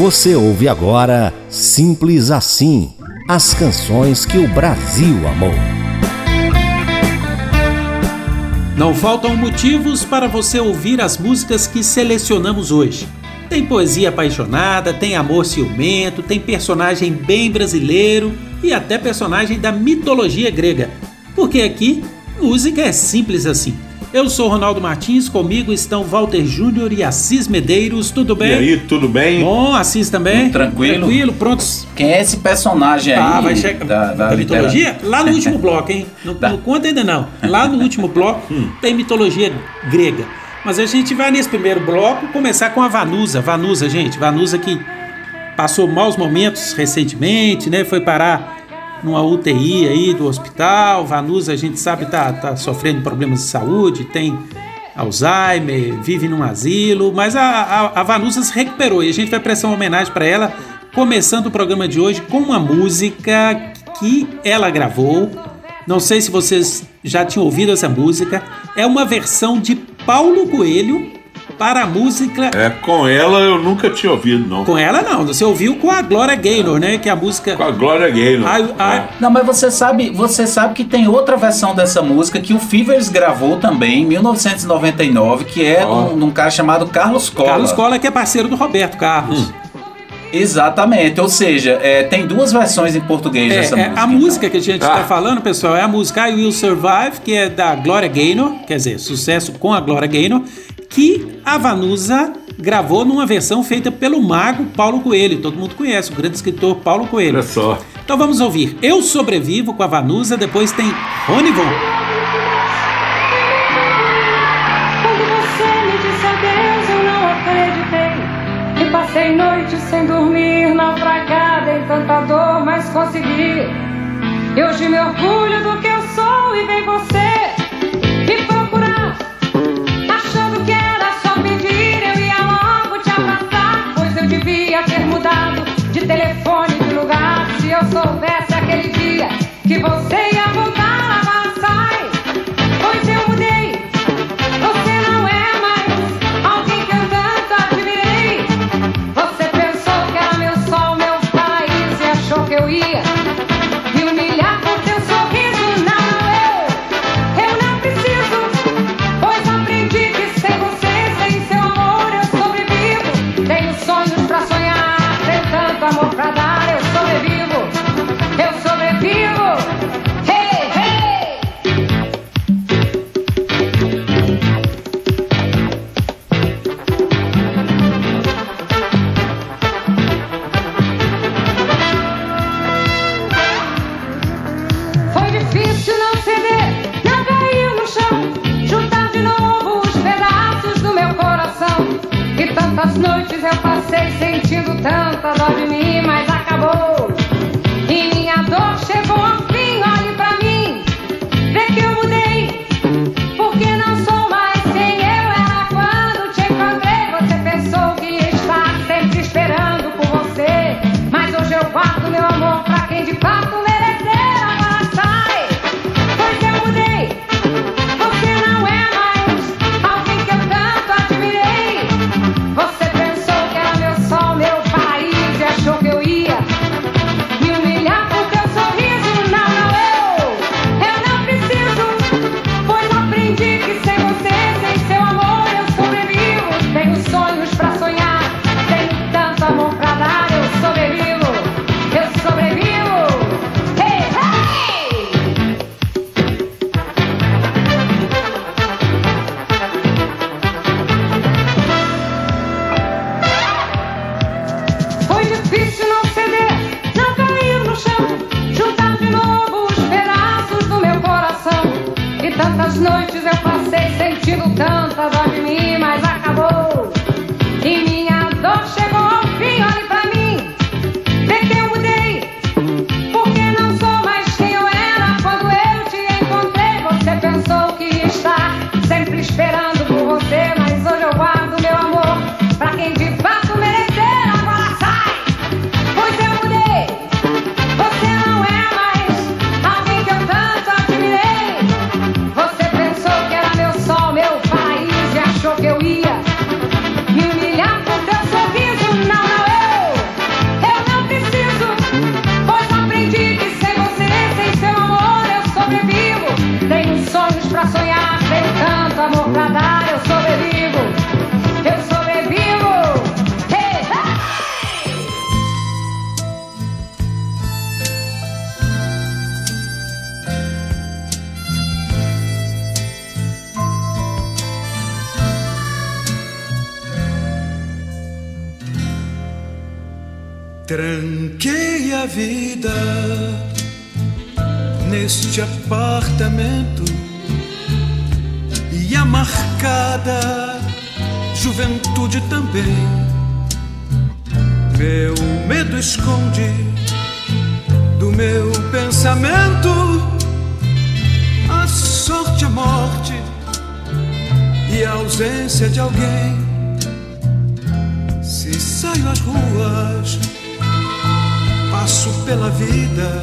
Você ouve agora Simples Assim, as canções que o Brasil amou. Não faltam motivos para você ouvir as músicas que selecionamos hoje. Tem poesia apaixonada, tem amor ciumento, tem personagem bem brasileiro e até personagem da mitologia grega. Porque aqui, música é simples assim. Eu sou Ronaldo Martins, comigo estão Walter Júnior e Assis Medeiros. Tudo bem? E aí, tudo bem? Bom, Assis também? Tranquilo, prontos? Quem é esse personagem aí vai chegar da mitologia? Lá no último bloco, hein? Não conta ainda não. Lá no último bloco tem mitologia grega. Mas a gente vai nesse primeiro bloco começar com a Vanusa. Vanusa que passou maus momentos recentemente, né? Foi parar numa UTI aí do hospital. Vanusa, a gente sabe, tá sofrendo problemas de saúde, tem Alzheimer, vive num asilo, mas a Vanusa se recuperou e a gente vai prestar uma homenagem para ela, começando o programa de hoje com uma música que ela gravou. Não sei se vocês já tinham ouvido essa música. É uma versão de Paulo Coelho para a música... Com ela eu nunca tinha ouvido, não. Com ela não, você ouviu com a Gloria Gaynor, né? Que é a música... Com a Gloria Gaynor. Não, mas você sabe que tem outra versão dessa música que o Fivers gravou também em 1999, que é de um cara chamado Carlos Colla. Carlos Colla, que é parceiro do Roberto Carlos. Exatamente, ou seja, tem duas versões em português dessa música. A música que a gente está falando, pessoal, é a música I Will Survive, que é da Gloria Gaynor, quer dizer, sucesso com a Gloria Gaynor, que a Vanusa gravou numa versão feita pelo mago Paulo Coelho. Todo mundo conhece, o grande escritor Paulo Coelho. Olha só. Então vamos ouvir Eu Sobrevivo com a Vanusa, depois tem Rony Von. Quando você me disse adeus, eu não acreditei. E passei noites sem dormir, naufragada em tanta dor, mas consegui. E hoje me orgulho do que eu sou e vem você me procurar, achando que era só pedir, eu ia logo te abraçar, pois eu devia ter mudado de telefone, de lugar. Se eu soubesse aquele dia que você ia voltar a avançar, pois eu mudei. Você não é mais alguém que eu tanto admirei. Você pensou que era meu sol, meu paraíso, e achou que eu ia me humilhar com teu sorriso. Não, eu não preciso, pois aprendi que sem você, sem seu amor, eu sobrevivo. Tenho sonhos pra sonhar, tenho tanto amor pra dar. Eu sobrevivo, eu sobrevivo. Tranquei a vida neste apartamento e a marcada juventude também. Meu medo esconde do meu pensamento a sorte, a morte e a ausência de alguém. Se saio às ruas, passo pela vida,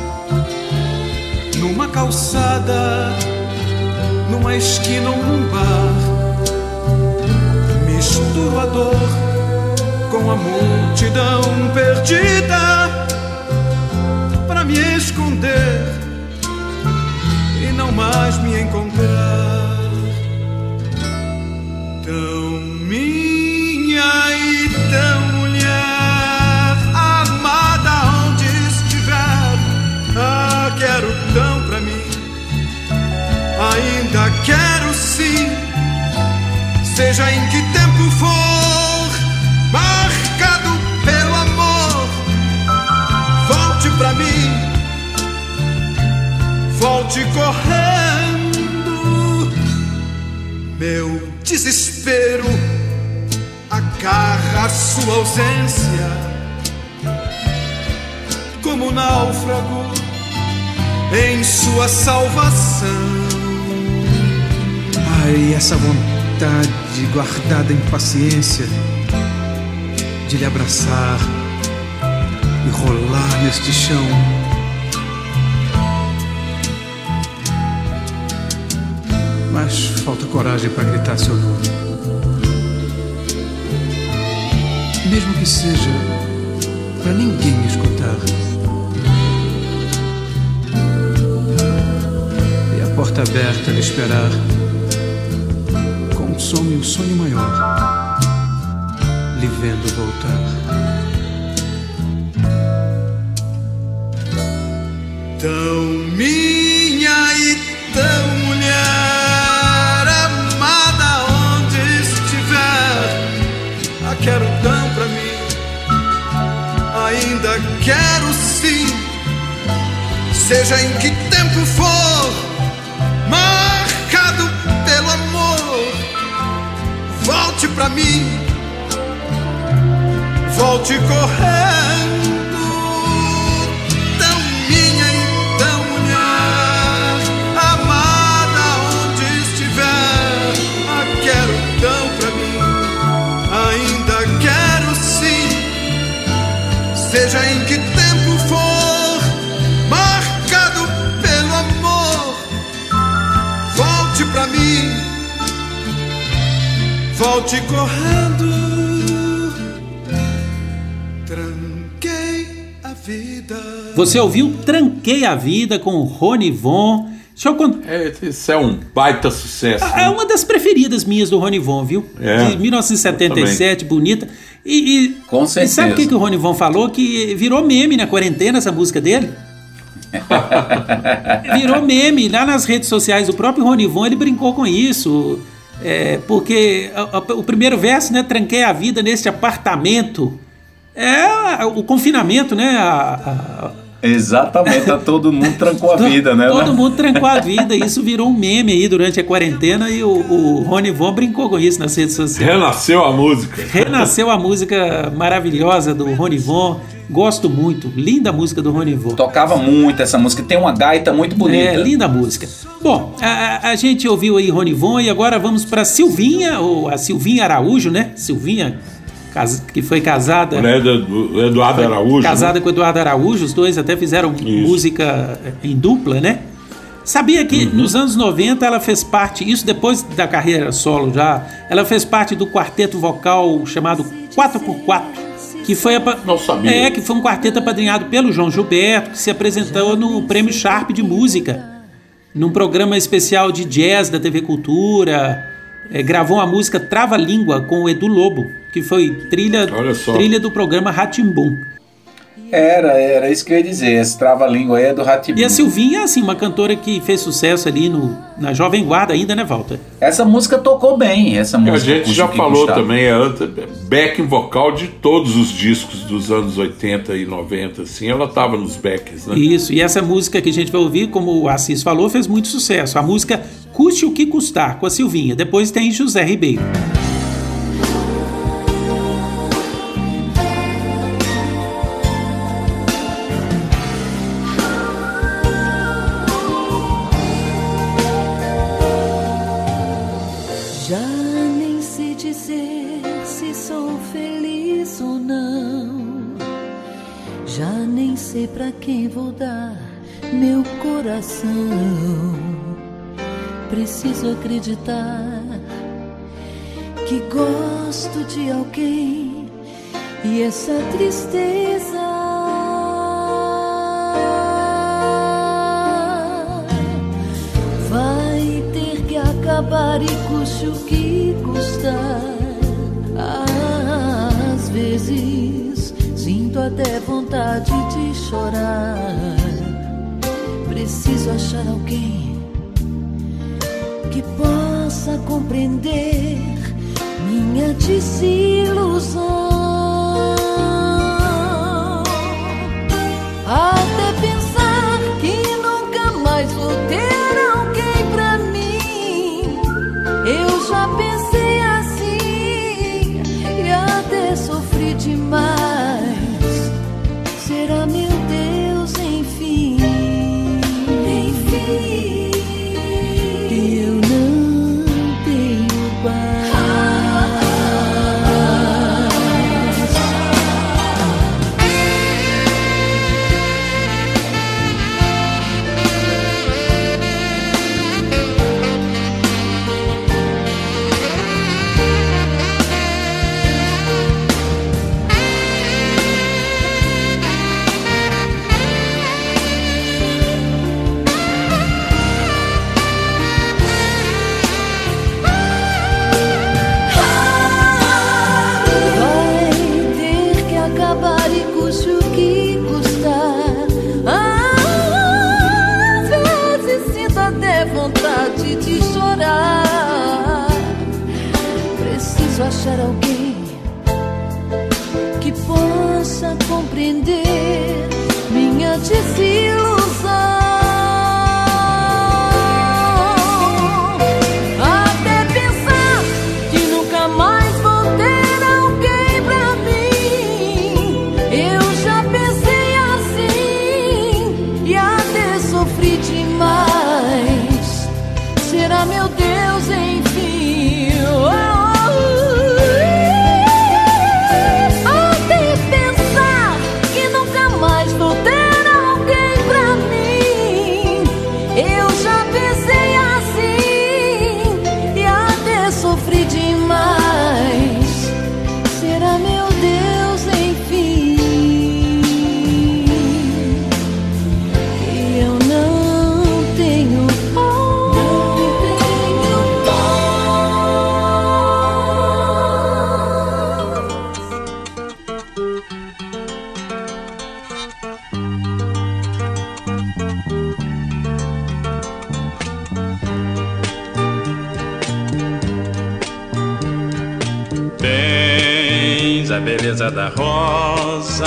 numa calçada, numa esquina ou num bar, misturo a dor com a multidão perdida pra me esconder e não mais me encontrar. Tão minha e tão mulher, amada onde estiver, quero tão pra mim, ainda quero sim, seja em que tempo for, marcado pelo amor. Volte pra mim, volte correndo. Meu desespero agarra a sua ausência como náufrago em sua salvação. Ai, essa vontade guardada em paciência de lhe abraçar e rolar neste chão. Mas falta coragem para gritar seu nome, mesmo que seja para ninguém escutar. E a porta aberta a lhe esperar, consome o sonho maior, lhe vendo voltar. Tão minha e tão mulher, amada onde estiver, quero tão pra mim, ainda quero sim, seja em que tempo for, marcado pelo amor. Volte pra mim, volte correndo. Tão minha e tão mulher, amada onde estiver, quero tão pra mim, ainda quero sim, seja em que tempo for, marcado pelo amor. Volte pra mim, volte correndo. Tranquei a vida. Você ouviu Tranquei a Vida com o Rony Von. Deixa eu contar. Isso é um baita sucesso. É uma das preferidas minhas do Rony Von, viu? De 1977, bonita. Com certeza. E sabe o que o Rony Von falou? Que virou meme na quarentena essa música dele. Virou meme. Lá nas redes sociais, o próprio Rony Von, ele brincou com isso. Porque o primeiro verso, né? Tranquei a vida neste apartamento. É o confinamento, né? Exatamente, todo mundo trancou a vida, né? Todo mundo trancou a vida, isso virou um meme aí durante a quarentena e o Rony Von brincou com isso nas redes sociais. Renasceu a música. Renasceu a música maravilhosa do Rony Von, gosto muito, linda música do Rony Von. Tocava muito essa música, tem uma gaita muito bonita. Linda música. Bom, a gente ouviu aí Rony Von e agora vamos para Silvinha, ou a Silvinha Araújo, né? Silvinha, que foi casada... do Eduardo Araújo. Casada, né? Com o Eduardo Araújo, os dois até fizeram música em dupla, né? Sabia que nos anos 90 ela fez parte, isso depois da carreira solo já, ela fez parte do quarteto vocal chamado 4x4, que foi, não sabia. Que foi um quarteto apadrinhado pelo João Gilberto, que se apresentou no Prêmio Sharp de Música, num programa especial de jazz da TV Cultura. Gravou a música Trava Língua com o Edu Lobo, que foi trilha do programa Rá-Tim-Bum. Era isso que eu ia dizer. Esse trava-língua aí é do Rá-Tim-Bum. E a Silvinha, assim, uma cantora que fez sucesso ali na Jovem Guarda ainda, né, Walter? Essa música tocou bem, essa música. A gente já falou também, backing vocal de todos os discos dos anos 80 e 90, assim, ela tava nos backs, né? Isso, e essa música que a gente vai ouvir, como o Assis falou, fez muito sucesso. A música Custe o que Custar, com a Silvinha. Depois tem José Ribeiro. Pra quem vou dar meu coração, preciso acreditar que gosto de alguém e essa tristeza vai ter que acabar e custe o que custar. Às vezes sinto até vontade de chorar. Preciso achar alguém que possa compreender minha desilusão. Até pensar que nunca mais vou ter alguém pra mim. Eu já pensei assim e até sofri demais. Será, meu Deus, enfim, eu não tenho paz. Achar alguém que possa compreender minha desilusão. Até pensar que nunca mais vou ter alguém pra mim. Eu já pensei assim e até sofri demais. Será, meu Deus, enfim, a beleza da rosa,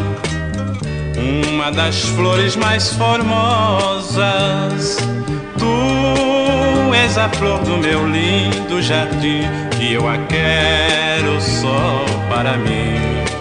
uma das flores mais formosas. Tu és a flor do meu lindo jardim e eu a quero só para mim.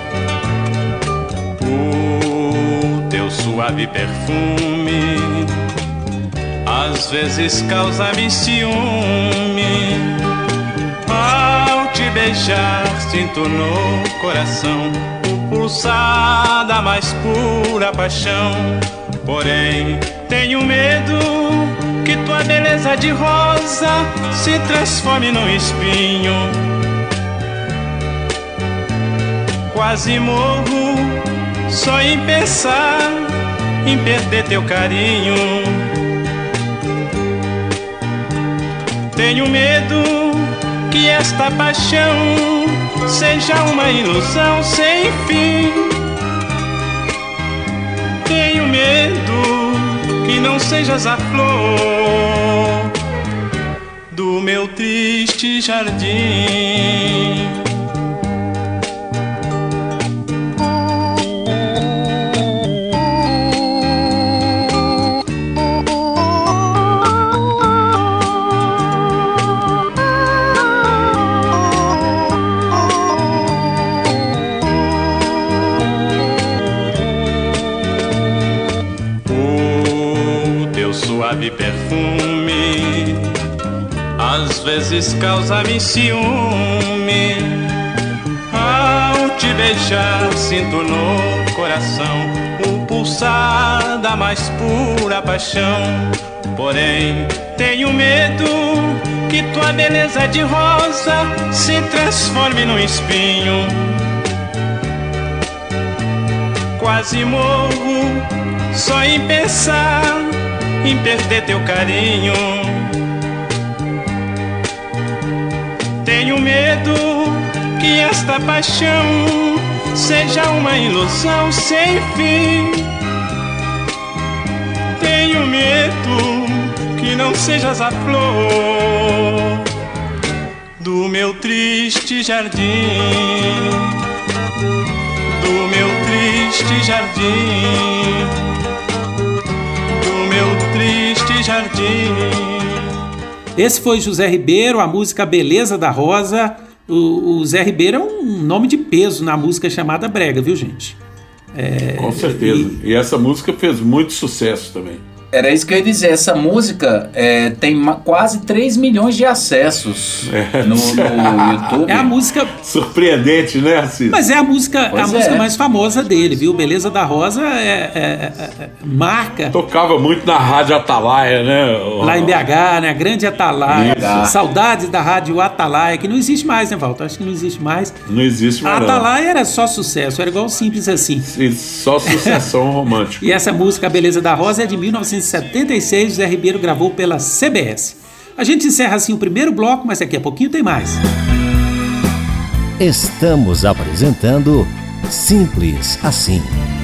O teu suave perfume às vezes causa-me ciúme. Ao te beijar sinto no coração o pulsar da mais pura paixão. Porém tenho medo que tua beleza de rosa se transforme num espinho. Quase morro só em pensar em perder teu carinho. Tenho medo que esta paixão seja uma ilusão sem fim. medo que não sejas a flor do meu triste jardim. Suave perfume às vezes causa-me ciúme. Ao te beijar sinto no coração o pulsar da mais pura paixão. Porém tenho medo que tua beleza de rosa se transforme num espinho. Quase morro só em pensar em perder teu carinho. Tenho medo que esta paixão seja uma ilusão sem fim. Tenho medo que não sejas a flor do meu triste jardim, do meu triste jardim, triste jardim. Esse foi José Ribeiro, a música Beleza da Rosa. O Zé Ribeiro é um nome de peso na música chamada brega, viu, gente? Com certeza. E essa música fez muito sucesso também. Era isso que eu ia dizer, essa música tem quase 3 milhões de acessos no YouTube. É a música... Surpreendente, né, Assis? Mas é a música mais famosa dele, viu? Beleza da Rosa marca... Tocava muito na Rádio Atalaia, né? Lá em BH, né? A grande Atalaia. Saudades da Rádio Atalaia, que não existe mais, né, Walter? Acho que não existe mais. Não existe mais. A Atalaia era só sucesso, era igual Simples Assim. Só sucessão romântica. E essa música Beleza da Rosa é de 1976, Zé Ribeiro gravou pela CBS. A gente encerra assim o primeiro bloco, mas daqui a pouquinho tem mais. Estamos apresentando Simples Assim.